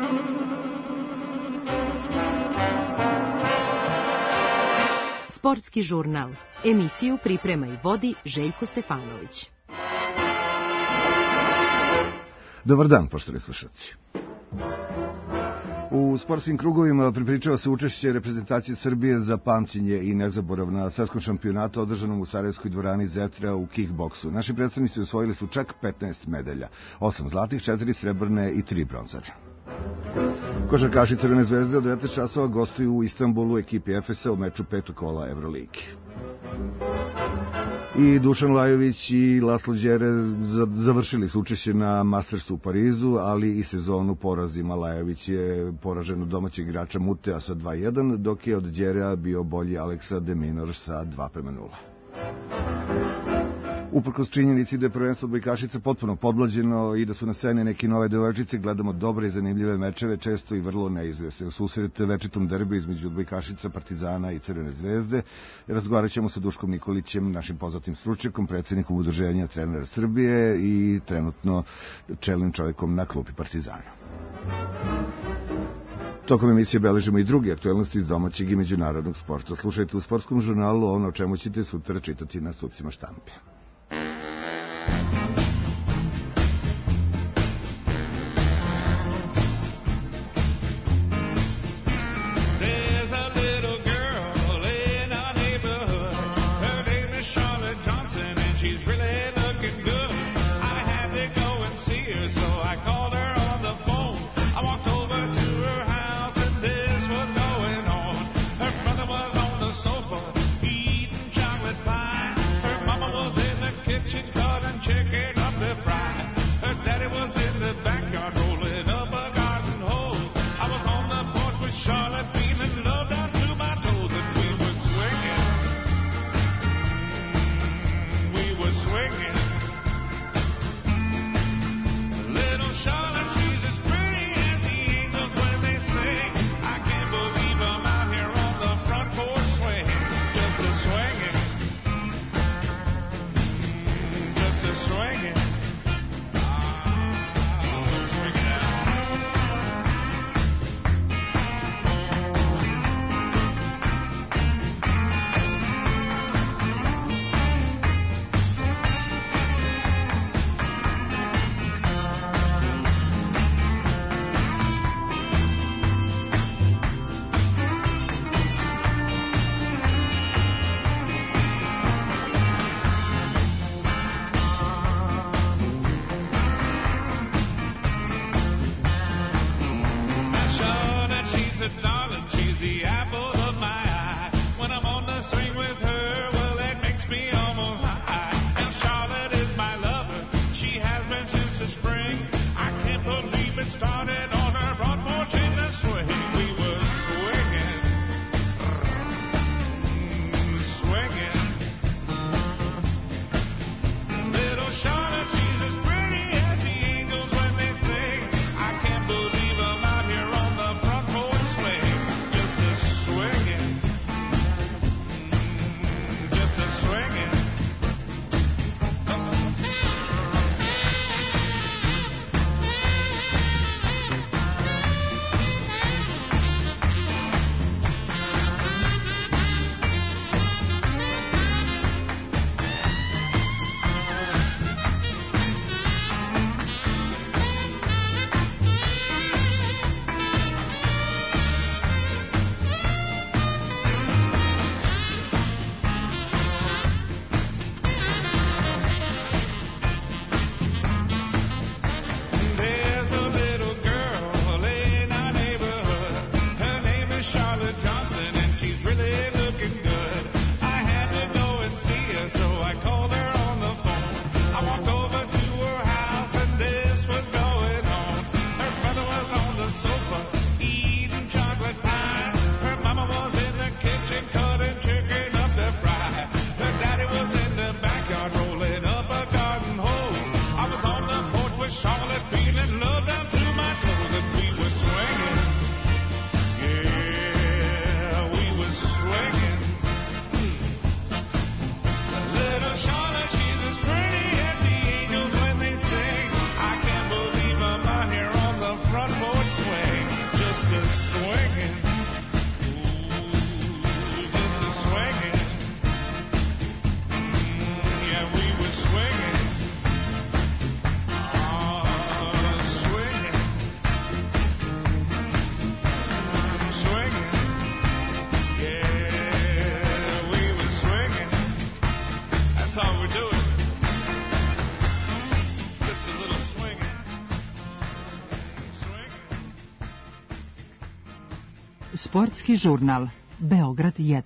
Sportski žurnal. Emisiju priprema i vodi Željko Stefanović. Dobar dan, poštovani slušalci. U sportskim krugovima pripričava se učešće reprezentacije Srbije za pamćenje i nezaborav na svetskom šampionatu održanom u Sarajevskoj dvorani Zetra u kickboksu. Naši predstavnici osvojili su čak 15 medalja, 8 zlatih, 4 srebrne i 3 bronzane. Košarkaši Crvene zvezde od 19 časova gostuju u Istanbulu ekipi Efesa u meču petog kola Evroligi. I Dušan Lajović i Laslo Đere završili su učešće na Mastersu u Parizu, ali i sezonu porazima. Lajović je poražen od domaćeg igrača Mutea sa 2:1, dok je od Đerea bio bolji Aleksa Deminor sa 2:0. Uprkos činjenici da je prvenstvo odbojkašica potpuno podmlađeno i da su na sceni neke nove devojčice, gledamo dobre i zanimljive mečeve, često i vrlo neizvesne. U susret večitom derbi između odbojkašica Partizana i Crvene zvezde razgovarat ćemo sa Duškom Nikolićem, našim poznatim stručnjakom, predsjednikom Udruženja trenera Srbije i trenutno čelnim čovjekom na klupi Partizana. Tokom emisije beležimo i druge aktuelnosti iz domaćeg i međunarodnog sporta. Slušajte u sportskom žurnalu ono o čemu ćete sutra čitati na stupcima štampe. Was Sportski žurnal Beograd 1.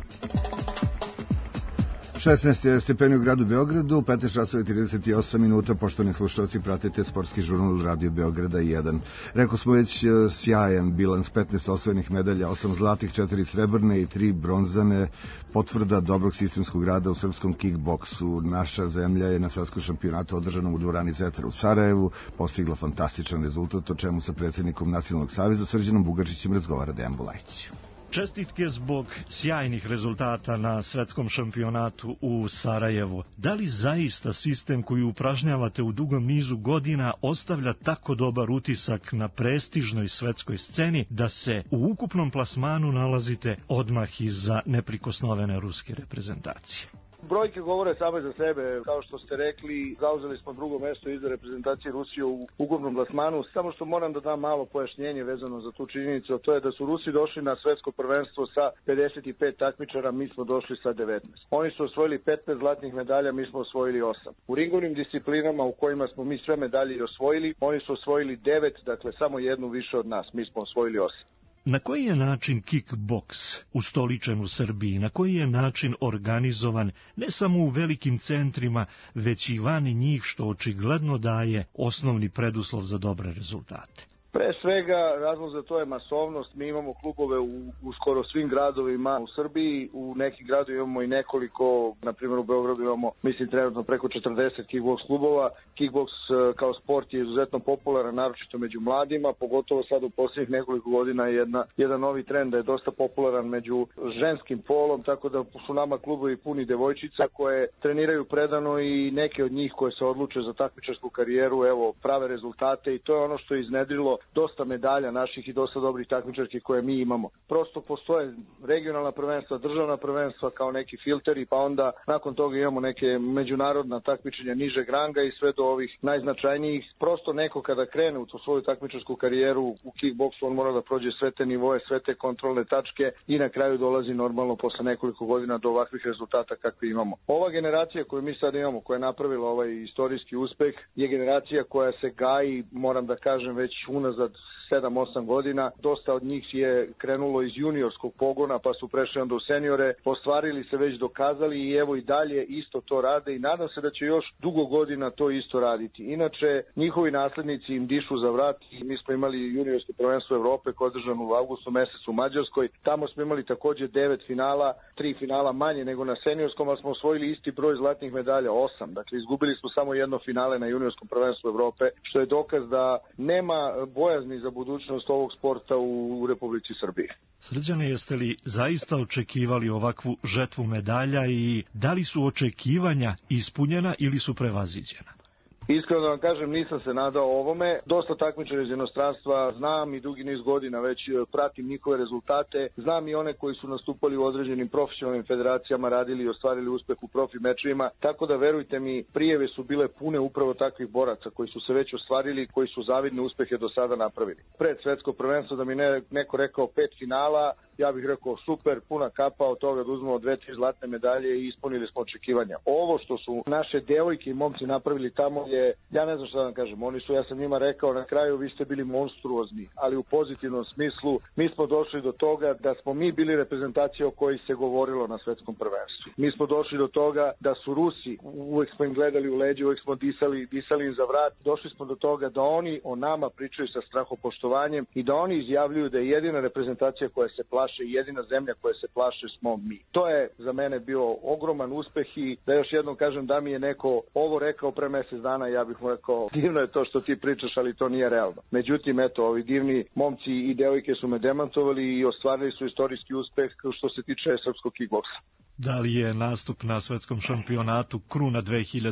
16 stepeni u gradu Beogradu, 15 časova i 38 minuta, poštovani slušalci, pratite Sportski žurnal Radio Beograda 1. Rekao smo već sjajan bilans, 15 osvojenih medalja, 8 zlatih, 4 srebrne i 3 bronzane, potvrda dobrog sistemskog rada u srpskom kickboksu. Naša zemlja je na svetskom šampionatu održanom u dvorani Zetra u Sarajevu postigla fantastičan rezultat, o čemu sa predsjednikom Nacionalnog saveza Srđanom Bugačićem razgovara Dejan Bulajić. Čestitke zbog sjajnih rezultata na svetskom šampionatu u Sarajevu. Da li zaista sistem koji upražnjavate u dugom nizu godina ostavlja tako dobar utisak na prestižnoj svetskoj sceni da se u ukupnom plasmanu nalazite odmah iza neprikosnovene ruske reprezentacije? Brojke govore same za sebe, kao što ste rekli, zauzeli smo drugo mesto iza reprezentacije Rusije u ukupnom plasmanu, samo što moram da dam malo pojašnjenje vezano za tu činjenicu, a to je da su Rusi došli na svetsko prvenstvo sa 55 takmičara, mi smo došli sa 19. Oni su osvojili 15 zlatnih medalja, mi smo osvojili 8. U ringovnim disciplinama u kojima smo mi sve medalje osvojili, oni su osvojili 9, dakle samo jednu više od nas, mi smo osvojili 8. Na koji je način kickboks ustoličen u Srbiji? Na koji je način organizovan ne samo u velikim centrima, već i van njih, što očigledno daje osnovni preduslov za dobre rezultate? Pre svega, razlog za to je masovnost. Mi imamo klubove u skoro svim gradovima u Srbiji. U nekim gradovima imamo i nekoliko, na primjer u Beogradu imamo, mislim, trenutno preko 40 kickboks klubova. Kickboks kao sport je izuzetno popularan, naročito među mladima, pogotovo sad u posljednjih nekoliko godina je jedan novi trend da je dosta popularan među ženskim polom, tako da su nama klubovi puni devojčica koje treniraju predano i neke od njih koje se odluče za takmičarsku karijeru, evo, prave rezultate i to je ono što je iznedrilo dosta medalja naših i dosta dobrih takmičarki koje mi imamo. Prosto postoje regionalna prvenstva, državna prvenstva kao neki filteri, pa onda nakon toga imamo neke međunarodna takmičenja nižeg ranga i sve do ovih najznačajnijih. Prosto neko kada krene u tu svoju takmičarsku karijeru u kickboksu, on mora da prođe sve te nivoe, sve te kontrolne tačke i na kraju dolazi normalno posle nekoliko godina do ovakvih rezultata kakve imamo. Ova generacija koju mi sad imamo, koja je napravila ovaj istorijski uspeh, je generacija koja se gaji, moram da kažem, već unazad 7-8 godina. Dosta od njih je krenulo iz juniorskog pogona pa su prešli onda u seniore, ostvarili se, već dokazali i evo i dalje isto to rade i nadam se da će još dugo godina to isto raditi. Inače, njihovi naslednici im dišu za vrat i mi smo imali juniorsko prvenstvo Evrope koje je održano u avgustu mesecu u Mađarskoj. Tamo smo imali takođe 9 finala, 3 finala manje nego na seniorskom, ali smo osvojili isti broj zlatnih medalja, 8. Dakle, izgubili smo samo jedno finale na juniorskom prvenstvu Evrope, što je dokaz da nema bojazni za budućnost ovog sporta u Republici Srbiji. Srđane, jeste li zaista očekivali ovakvu žetvu medalja i da li su očekivanja ispunjena ili su prevaziđena? Iskreno da vam kažem, nisam se nadao ovome. Dosta takmičara iz inostranstva znam i dugi niz godina već pratim njihove rezultate. Znam i one koji su nastupali u određenim profesionalnim federacijama, radili i ostvarili uspeh u profi mečevima. Tako da verujte mi, prijeve su bile pune upravo takvih boraca koji su se već ostvarili i koji su zavidne uspehe do sada napravili. Pred svetsko prvenstvo da mi neko rekao 5 finala, ja bih rekao super, puna kapa od toga da uzmemo 2-3 zlatne medalje i ispunili smo očekivanja. Ovo što su naše devojke i momci napravili tamo je, ja ne znam šta da vam kažem, ja sam njima rekao na kraju, vi ste bili monstruozni, ali u pozitivnom smislu. Mi smo došli do toga da smo mi bili reprezentacija o kojoj se govorilo na svetskom prvenstvu. Mi smo došli do toga da su Rusi, uvek smo im gledali u leđe, uvek smo disali im za vrat, došli smo do toga da oni o nama pričaju sa strahopoštovanjem i da oni izjavljuju da je jedina reprezentacija koja se plaši i jedina zemlja koja se plaše smo mi. To je za mene bio ogroman uspeh i da još jednom kažem, da mi je neko ovo rekao pre mesec dana, ja bih mu rekao, divno je to što ti pričaš, ali to nije realno. Međutim, eto, ovi divni momci i devojke su me demantovali i ostvarili su istorijski uspeh što se tiče srpskog kickboksa. Da li je nastup na svetskom šampionatu kruna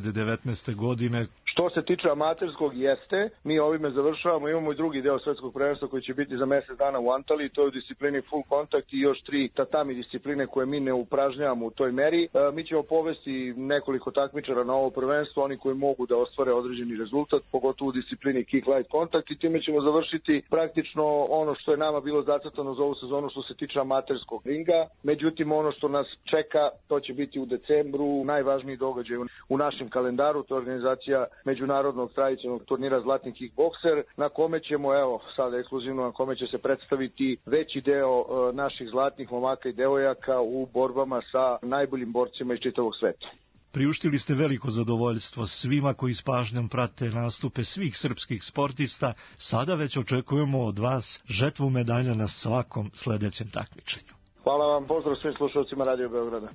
2019. godine? Što se tiče amaterskog, jeste. Mi ovime završavamo, imamo i drugi deo svetskog prvenstva koji će biti za mesec dana u Antaliji, to je u disciplini full contact i još 3 tatami discipline koje mi ne upražnjavamo u toj meri. Mi ćemo povesti nekoliko takmičara na ovo prvenstvo, oni koji mogu da ostvare određeni rezultat, pogotovo u disciplini kick light contact i time ćemo završiti praktično ono što je nama bilo zacrtano za ovu sezonu što se tiče amaterskog ringa. Međutim, ono što nas čeka devojaka. To će biti u decembru, najvažniji događaj u našem kalendaru, to je organizacija međunarodnog tradicionalnog turnira Zlatni kickbokser, na kome ćemo, evo, sada ekskluzivno, na kome će se predstaviti veći deo naših zlatnih momaka i devojaka u borbama sa najboljim borcima iz čitavog sveta. Priuštili ste veliko zadovoljstvo svima koji s pažnjom prate nastupe svih srpskih sportista. Sada već očekujemo od vas žetvu medalja na svakom sledećem takmičenju. Hvala vam, pozdrav svim slušalcima Radio Beograda.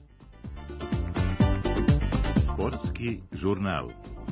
Sportski žurnal.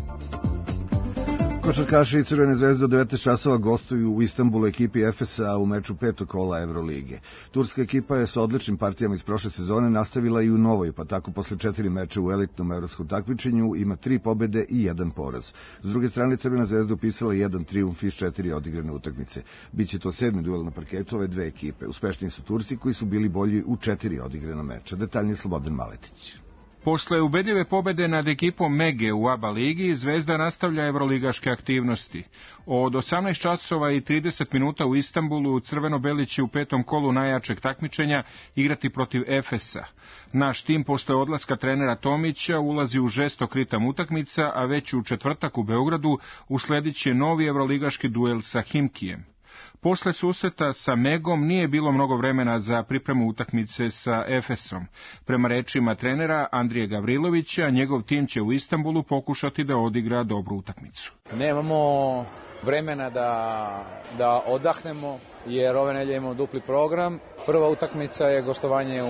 Košarkaši Crvene zvezde od 19 časova gostuju u Istanbulu ekipi Efesa u meču 5. kola Evrolige. Turska ekipa je sa odličnim partijama iz prošle sezone nastavila i u novoj, pa tako posle 4 meča u elitnom evropskom takmičenju ima 3 pobede i 1 poraz. S druge strane, Crvena zvezda upisala 1 trijumf iz 4 odigrane utakmice. Biće to 7. duel na parketu ove dve ekipe. Uspešniji su Turci koji su bili bolji u 4 odigrana meča. Detaljnije Slobodan Maletić. Posle ubedljive pobede nad ekipom Mege u ABA ligi, Zvezda nastavlja evroligaške aktivnosti. Od 18 časova i 30 minuta u Istanbulu Crveno-beli će u 5. kolu najjačeg takmičenja igrati protiv Efesa. Naš tim posle odlaska trenera Tomića ulazi u žestok ritam utakmica, a već u četvrtak u Beogradu usledit će novi evroligaški duel sa Himkijem. Posle susreta sa Megom nije bilo mnogo vremena za pripremu utakmice sa Efesom. Prema rečima trenera Andrije Gavrilovića, njegov tim će u Istanbulu pokušati da odigra dobru utakmicu. Nemamo vremena da odahnemo, jer ove nedelje imamo dupli program. Prva utakmica je gostovanje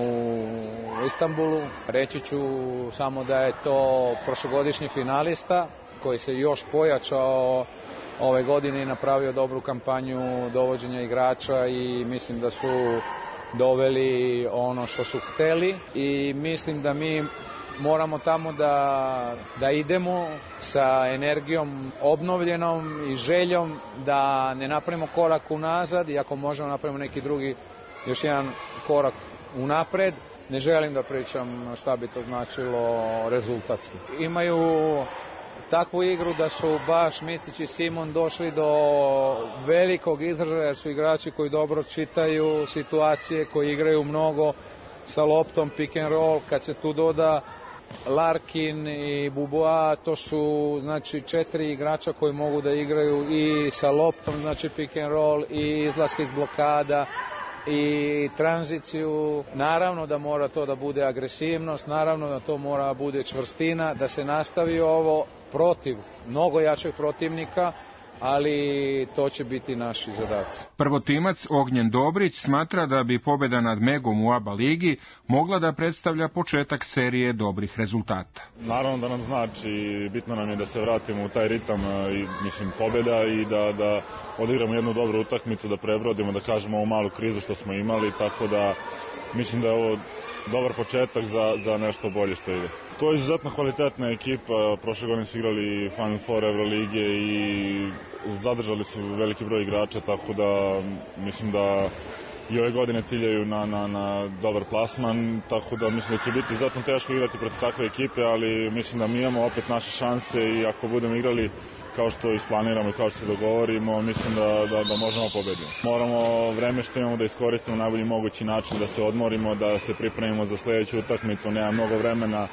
u Istanbulu. Reći ću samo da je to prošlogodišnji finalista koji se još pojačao ove godine i napravio dobru kampanju dovođenja igrača i mislim da su doveli ono što su hteli i mislim da mi moramo tamo da idemo sa energijom obnovljenom i željom da ne napravimo korak unazad i ako možemo napravimo neki drugi još jedan korak unapred. Ne želim da pričam šta bi to značilo rezultatski. Imaju takvu igru da su baš Micić i Simon došli do velikog izražaja, jer su igrači koji dobro čitaju situacije, koji igraju mnogo sa loptom, pick and roll. Kad se tu doda Larkin i Buboa, to su znači 4 igrača koji mogu da igraju i sa loptom, znači pick and roll, i izlaske iz blokada i tranziciju. Naravno da mora to da bude agresivnost, naravno da to mora bude čvrstina, da se nastavi ovo protiv mnogo jačeg protivnika, ali to će biti naši zadaci. Prvotimac Ognjen Dobrić smatra da bi pobeda nad Megom u ABA ligi mogla da predstavlja početak serije dobrih rezultata. Naravno da nam znači, bitno nam je da se vratimo u taj ritam i mislim pobeda i da odigramo jednu dobru utakmicu, da prebrodimo, da kažemo ovu malu krizu što smo imali, tako da mislim da je ovo dobar početak za nešto bolje što ide. To je izuzetno kvalitetna ekipa, prošle godine su igrali Final Four Evrolige i zadržali su veliki broj igrača, tako da mislim da i ove godine ciljaju na dobar plasman, tako da mislim da će biti izuzetno teško igrati protiv takve ekipe, ali mislim da mi imamo opet naše šanse i ako budemo igrali kao što isplaniramo i kao što se dogovorimo, mislim da možemo pobediti. Moramo vreme što imamo da iskoristimo na najbolji mogući način, da se odmorimo, da se pripremimo za sledeću utakmicu, nema mnogo vremena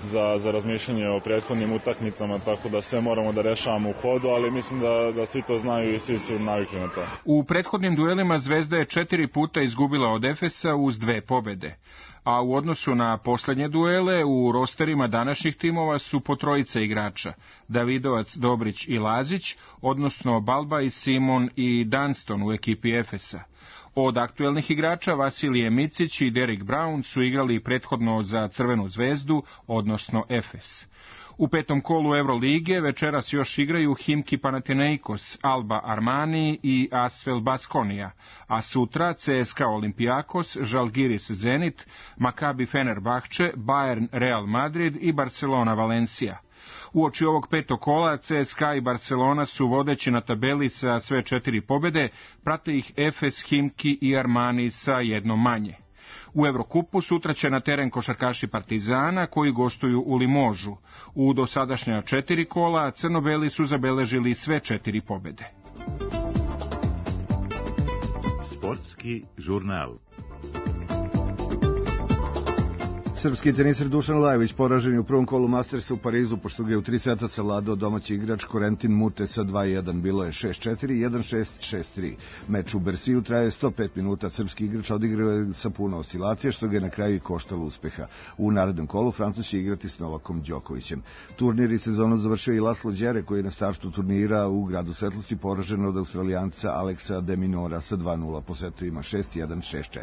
za razmišljanje o prethodnim utakmicama, tako da sve moramo da rešavamo u hodu, ali mislim da svi to znaju i svi su navikli na to. U prethodnim duelima Zvezda je 4 puta izgubila od Efesa uz 2 pobede, a u odnosu na poslednje duele u rosterima današnjih timova su po trojica igrača, Davidovac, Dobrić i Lazić, odnosno Balba i Simon i Dunston u ekipi Efesa. Od aktuelnih igrača Vasilije Micić i Derek Brown su igrali prethodno za Crvenu zvezdu, odnosno Efes. U 5. kolu Evrolige večeras još igraju Himki Panathinaikos, Alba Armani i Asvel Baskonija, a sutra CSKA Olimpijakos, Žalgiris Zenit, Maccabi Fenerbahče, Bayern Real Madrid i Barcelona Valencia. Uoči ovog 5. kola CSKA i Barcelona su vodeći na tabeli sa sve 4 pobede, prate ih Efes, Himki i Armani sa jednom manje. U Evrokupu sutra će na teren košarkaši Partizana koji gostuju u Limožu. U dosadašnja 4 kola crno-beli su zabeležili sve 4 pobede. Sportski žurnal. Srpski teniser Dušan Lajović poražen je u prvom kolu Mastersa u Parizu, pošto ga je u 3 seta savladao domaći igrač Corentin Mute sa 2-1. Bilo je 6-4, 1-6, 6-3. Meč u Bersiju traje 105 minuta. Srpski igrač odigrao je sa puno oscilacije, što ga je na kraju i koštalo uspeha. U narednom kolu Francuz će igrati s Novakom Đokovićem. Turnir i sezonu završio i Laslo Đere, koji je na startu turnira u Gradu Svetlosti poražen od Australijanca Aleksa de Minora sa 2-0 po setovima 6-1, 6-4.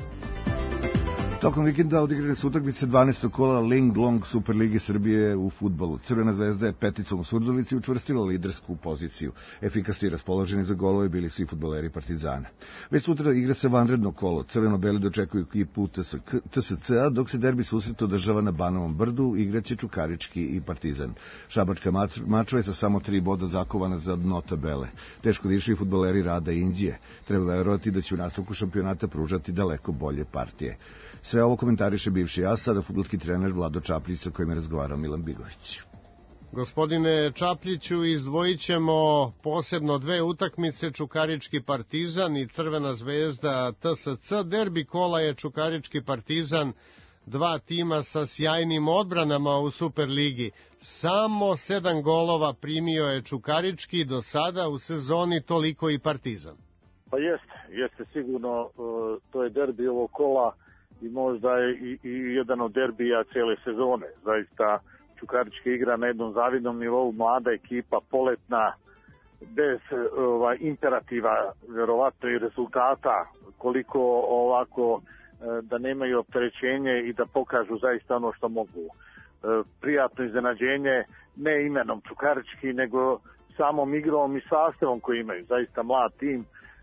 Tokom vikenda odigrane su utakmice 12. kola Ling Long Superlige Srbije u fudbalu. Crvena zvezda je peticom u Surdulici učvrstila lidersku poziciju. Efikasni raspoloženi za golove bili su i fudbaleri Partizana. Već sutra igra se vanredno kolo. Crveno-beli dočekuju ekipu TSC-a, dok se derbi susret održava na Banovom brdu, igraće Čukarički i Partizan. Šabačka mačva je sa samo 3 boda zakovana za dno tabele. Teško dišu i fudbaleri Rada i Indije. Treba verovati da će u nastavku šampionata pružati daleko bolje partije. Sve ovo komentariše bivši as, sada fudbalski trener Vlado Čapljić, sa kojim je razgovarao Milan Bigović. Gospodine Čapljiću, izdvojit ćemo posebno 2 utakmice, Čukarički Partizan i Crvena zvezda TSC. Derbi kola je Čukarički Partizan, 2 tima sa sjajnim odbranama u Superligi. Samo 7 golova primio je Čukarički, do sada u sezoni toliko i Partizan. Pa jeste sigurno, to je derbi ovog kola i možda je i jedan od derbija cijele sezone. Zaista Čukarički igra na jednom zavidnom nivou, mlada ekipa, poletna, bez imperativa, vjerovatno i rezultata, koliko ovako da nemaju opterećenje i da pokažu zaista ono što mogu. Prijatno iznenađenje, ne imenom Čukarički, nego samom igrom i sastavom koji imaju. Zaista mlad tim,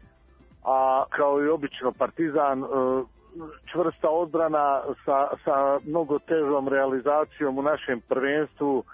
a kao i obično Partizan, čvrsta odbrana sa mnogo težom realizacijom u našem prvenstvu.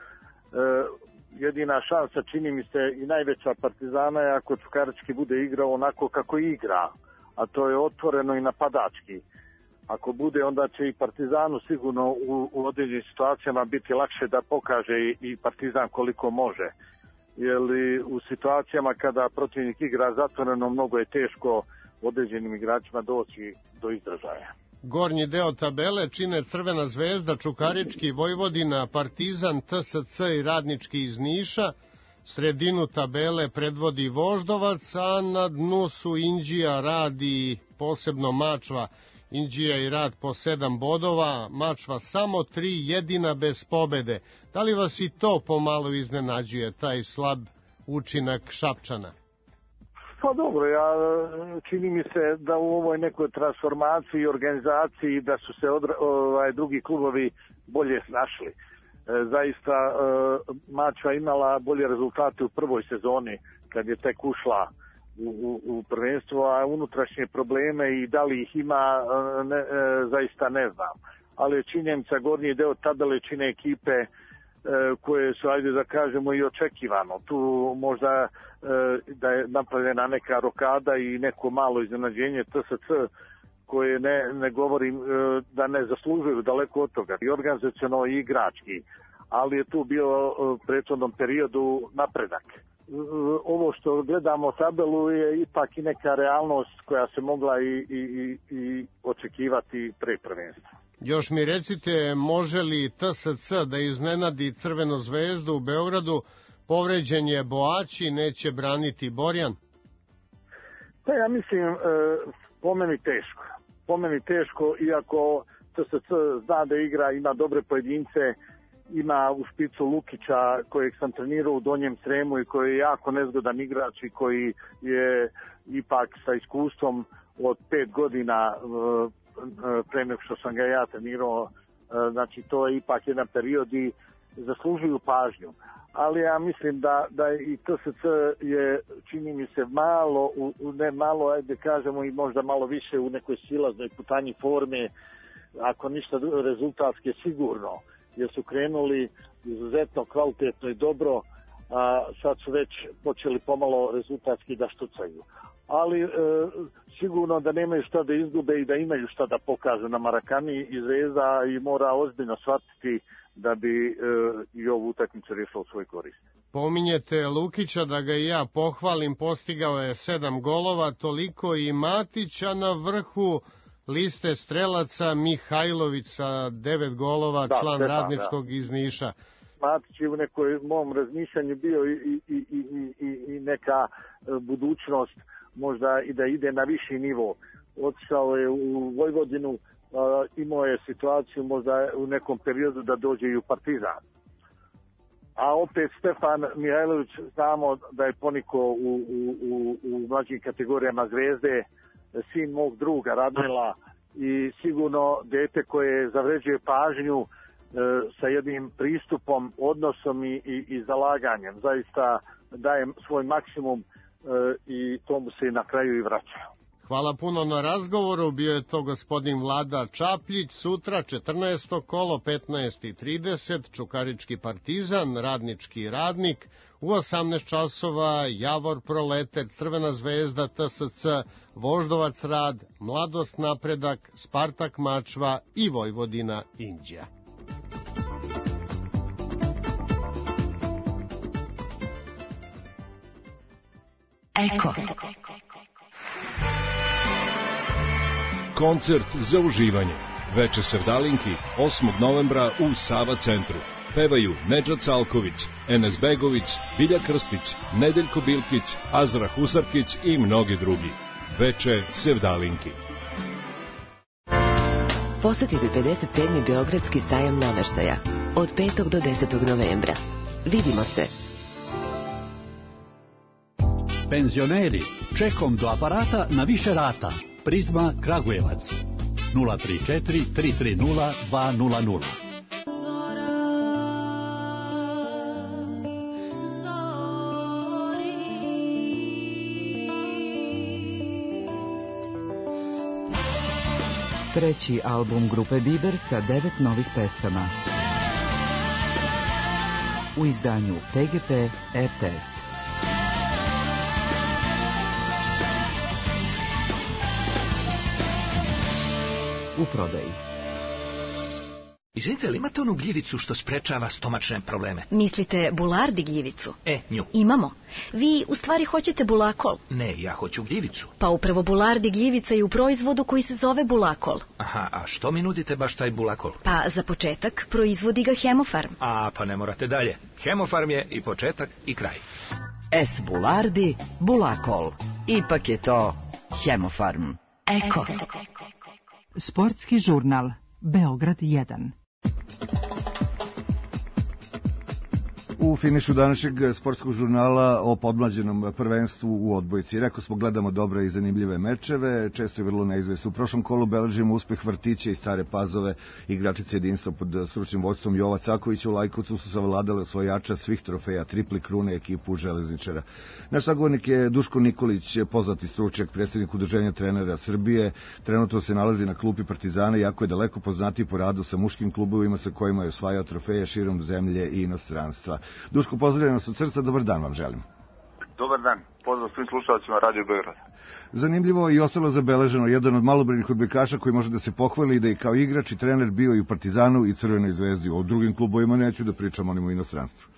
Jedina šansa, čini mi se, i najveća Partizana je ako Čukarički bude igrao onako kako igra, a to je otvoreno i napadački. Ako bude, onda će i Partizanu sigurno u određenim situacijama biti lakše da pokaže i Partizan koliko može. Jer u situacijama kada protivnik igra zatvoreno, mnogo je teško određenim igračima doći do izražaja. Gornji deo tabele čine Crvena zvezda, Čukarički, Vojvodina, Partizan, TSC i Radnički iz Niša. Sredinu tabele predvodi Voždovac, a na dnu su Inđija, Rad i posebno Mačva. Inđija i Rad po 7 bodova, Mačva samo 3, jedina bez pobede. Da li vas i to pomalo iznenađuje, taj slab učinak Šapčana? Pa dobro, čini mi se da u ovoj nekoj transformaciji i organizaciji da su se drugi klubovi bolje snašli. Zaista Mačva imala bolje rezultate u prvoj sezoni kad je tek ušla u prvenstvo, a unutrašnje probleme i da li ih ima zaista ne znam. Ali činjenica, gornji deo tabele čine ekipe koje su, ajde da kažemo, i očekivano. Tu možda da je napravljena neka rokada i neko malo iznenađenje TSC koje ne govorim da ne zaslužuju, daleko od toga, i organizaciono i igrački, ali je tu bio u prethodnom periodu napredak. Ovo što gledamo tabelu je ipak i neka realnost koja se mogla i očekivati pre prvenstva. Još mi recite, može li TSC da iznenadi Crvenu zvezdu u Beogradu? Povređen je Boaći, neće braniti Borjan? Pa ja mislim, po meni teško, iako TSC zna da igra, ima dobre pojedince, ima u špicu Lukića kojeg sam trenirao u Donjem Sremu i koji je jako nezgodan igrač i koji je ipak sa iskustvom od 5 godina pre nego što sam ga ja trenirao, znači to je ipak jedan period i zaslužuju pažnju. Ali ja mislim da i TSC je, čini mi se, malo, ne malo, ajde kažemo, i možda malo više u nekoj silaznoj putanji forme, ako ništa rezultatske sigurno, jer su krenuli izuzetno kvalitetno i dobro, a sad su već počeli pomalo rezultatski da štucaju. Ali sigurno da nemaju šta da izgube i da imaju šta da pokažu na Marakani, i Zvezda i mora ozbiljno shvatiti da bi i ovu utakmicu riješila u svoj korist. Pominjete Lukića, da ga i ja pohvalim, postigao je 7 golova, toliko i Matića na vrhu. liste strelaca Mihajlović sa 9 golova, član Radničkog iz Niša. Matić je u nekoj mom razmišljanju bio i neka budućnost, možda i da ide na viši nivo. Otišao je u Vojvodinu, imao je situaciju možda u nekom periodu da dođe i u Partizan. A opet Stefan Mihajlović, znamo da je poniko u mlađim kategorijama Zvezde, sin mog druga Radmila i sigurno dete koje zavređuje pažnju sa jednim pristupom, odnosom i zalaganjem. Zaista daje svoj maksimum i tomu se na kraju i vraća. Hvala puno na razgovoru, bio je to gospodin Vlada Čapljić. Sutra 14. kolo 15:30, Čukarički Partizan, Radnički Radnik, u 18 časova Javor Proleter, Crvena Zvezda TSC, Voždovac Rad, Mladost Napredak, Spartak Mačva i Vojvodina Inđija. Eko. Koncert za uživanje. Veče Sevdalinki 8. novembra u Sava centru. Pevaju Nedžad Salković, Enes Begović, Bilja Krstić, Nedeljko Bilkić, Azra Husarkić i mnogi drugi. Veče Sevdalinki. Posetite 57. Beogradski sajam nameštaja od 5. do 10. novembra. Vidimo se. Penzioneri, čekom do aparata na više rata. Prizma Kragujevac 034 330 200. Treći album grupe Biber sa 9 novih pesama. U izdanju TGP RTS. U prodaji. Izvinite, ali imate onu gljivicu što sprečava stomačne probleme? Mislite bulardi gljivicu? Nju. Imamo. Vi u stvari hoćete bulakol? Ne, ja hoću gljivicu. Pa upravo bulardi gljivica je u proizvodu koji se zove bulakol. Aha, a što mi nudite baš taj bulakol? Pa za početak proizvodi ga Hemofarm. A, pa ne morate dalje. Hemofarm je i početak i kraj. S bulardi, bulakol. Ipak je to Hemofarm. Eko. Sportski žurnal Beograd 1. U finišu današnjeg sportskog žurnala o podmlađenom prvenstvu u odbojci. Rekao smo, gledamo dobre i zanimljive mečeve, često je vrlo neizvesno. U prošlom kolu beležimo uspeh Vrtića i Stare Pazove. Igračice jedinstva pod stručnim vodstvom Jova Cakovića u Lajkovcu su savladale osvojača svih trofeja, tripli krune ekipu železničara. Naš sagovornik je Duško Nikolić, poznati stručnjak, predsjednik Udruženja trenera Srbije. Trenutno se nalazi na klupi Partizana, iako je daleko poznatiji po radu sa muškim klubovima sa kojima je osvajao trofeje širom zemlje i inostranstva. Duško, pozdravljam vas od srca, dobar dan vam želim. Dobar dan, pozdrav svim slušalcima Radio Beograd. Zanimljivo i ostalo zabeleženo, jedan od malobrojnih odbojkaša koji može da se pohvali da je kao igrač i trener bio i u Partizanu i Crvenoj Zvezdi. O drugim klubovima neću da pričam, onim u inostranstvu.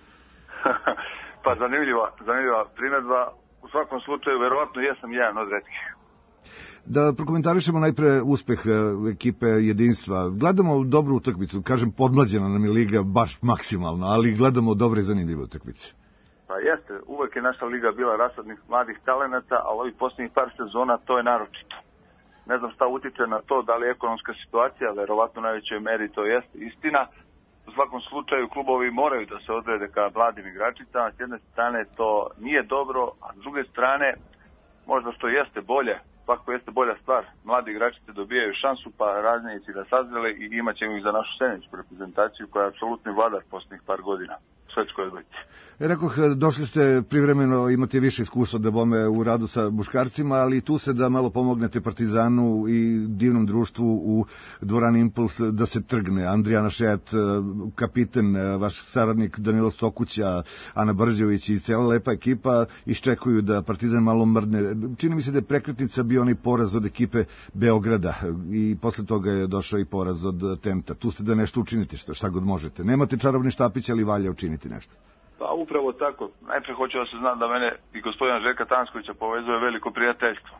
Pa zanimljiva primjedba. U svakom slučaju, verovatno jesam jedan od retkih. Da prokomentarišemo najpre uspeh ekipe jedinstva. Gledamo dobru utakmicu, kažem, podmlađena nam je liga baš maksimalno, ali gledamo dobre i zanimljive utakmice. Pa jeste, uvek je naša liga bila rasadnih mladih talenata, ali ovih posljednjih par sezona to je naročito. Ne znam šta utiče na to, da li je ekonomska situacija, verovatno u najvećoj meri to jeste istina. U svakom slučaju klubovi moraju da se odrede ka mladim igračicama, s jedne strane to nije dobro, a s druge strane možda što jeste bolje, svako jeste bolja stvar. Mladi igračice dobijaju šansu, pa raznjenici da sazrele i imat ćemo ih za našu seničku reprezentaciju koja je apsolutni vladar posljednjih par godina. Svetskoj odbojci. Rekoh, došli ste privremeno, imate više iskustva da bome u radu sa muškarcima, ali tu ste da malo pomognete Partizanu i divnom društvu u dvorani Impuls da se trgne. Andrijana Šet, kapiten, vaš saradnik Danilo Stokuća, Ana Brđević i cijela lepa ekipa iščekuju da Partizan malo mrdne. Čini mi se da je prekretnica bio onaj poraz od ekipe Beograda i posle toga je došao i poraz od Temta. Tu ste da nešto učinite, šta god možete. Nemate čarobni štapić, ali valja učiniti nešto. Pa upravo tako. Najprije hoću da se zna da mene i gospodina Željka Tanskovića povezuje veliko prijateljstvo.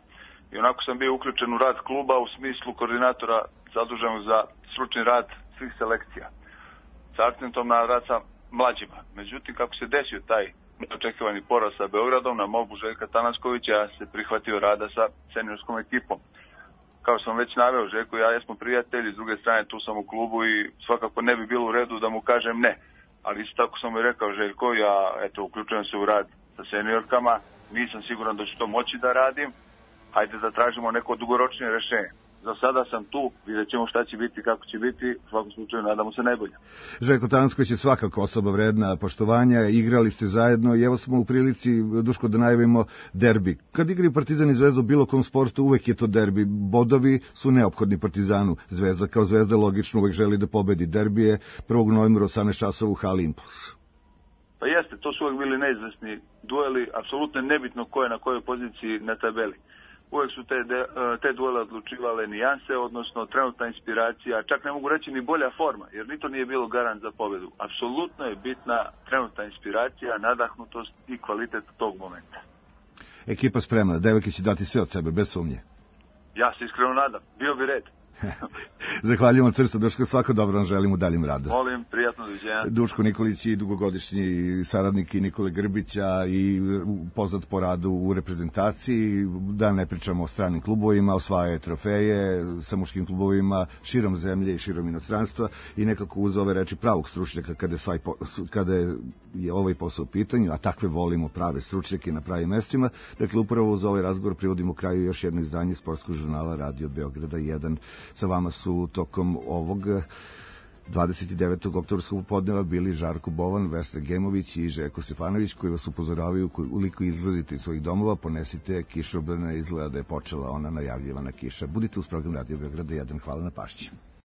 i onako sam bio uključen u rad kluba u smislu koordinatora zaduženog za stručni rad svih selekcija, sa akcentom na rad sa mlađima. Međutim, kako se desio taj neočekivani poraz sa Beogradom, na molbu Željka Tanaskovića ja se prihvatio rada sa seniorskom ekipom. Kao što sam već naveo, Željko i ja jesmo prijatelji, s druge strane tu sam u klubu i svakako ne bi bilo u redu da mu kažem ne. Ali isto tako sam mu rekao, Željko, ja uključujem se u rad sa seniorkama, nisam siguran da ću to moći da radim, hajde da tražimo neko dugoročnije rešenje. Za sada sam tu, vidjet ćemo šta će biti, kako će biti, u svakom slučaju nadamo se najbolje. Željko Tanasković je svakako osoba vredna poštovanja, igrali ste zajedno i evo smo u prilici, Duško, da najavimo derbi. Kad igraju Partizan i Zvezda u bilo kom sportu, uvek je to derbi. Bodovi su neophodni Partizanu. Zvezda kao Zvezda logično uvek želi da pobedi. Derbi je 1. novembra 18 časova u hali Impuls. Pa jeste, to su uvek bili neizvesni dueli, apsolutno nebitno ko je na kojoj poziciji na tabeli. Uvek su te duele odlučivale nijanse, odnosno trenutna inspiracija, čak ne mogu reći ni bolja forma, jer ni to nije bilo garant za pobedu. Apsolutno je bitna trenutna inspiracija, nadahnutost i kvalitet tog momenta. Ekipa spremna, devojke će dati sve od sebe, bez sumnje. Ja se iskreno nadam, bio bi red. Zahvaljujemo Crsto, Duško, svako dobro vam želim u daljem radu. Molim, prijatno doviđenja. Duško Nikolić i dugogodišnji saradnik i Nikole Grbića i poznat po radu u reprezentaciji, da ne pričamo o stranim klubovima, osvajaje trofeje sa muškim klubovima širom zemlje i širom inostranstva i nekako uz ove reči pravog stručnjaka kada je ovaj posao u pitanju, a takve volimo, prave stručnjake na pravim mestima. Dakle, upravo uz ovaj razgovor privodimo kraju još jedno izdanje sportskog žurnala Radio Beograda 1. Sa vama su tokom ovog 29. oktobarskog popodneva bili Žarko Bovan, Vesna Gemović i Željko Stefanović, koji vas upozoravaju ukoliko izlazite iz svojih domova, ponesite kišobrane, izgleda da je počela ona najavljivana kiša. Budite uz program Radio Beograda 1. Hvala na pažnji.